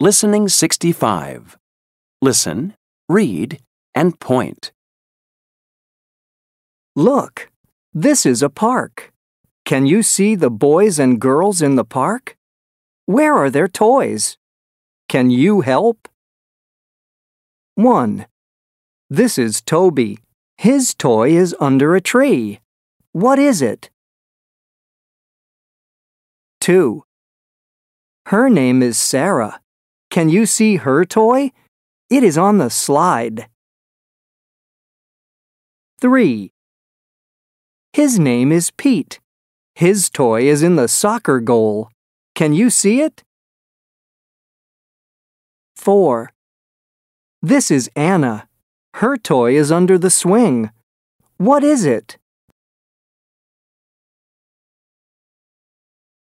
Listening 65. Listen, read, and point. Look, this is a park. Can you see the boys and girls in the park? Where are their toys? Can you help? 1. This is Toby. His toy is under a tree. What is it? 2. Her name is Sarah. Can you see her toy? It is on the slide. 3. His name is Pete. His toy is in the soccer goal. Can you see it? 4. This is Anna. Her toy is under the swing. What is it?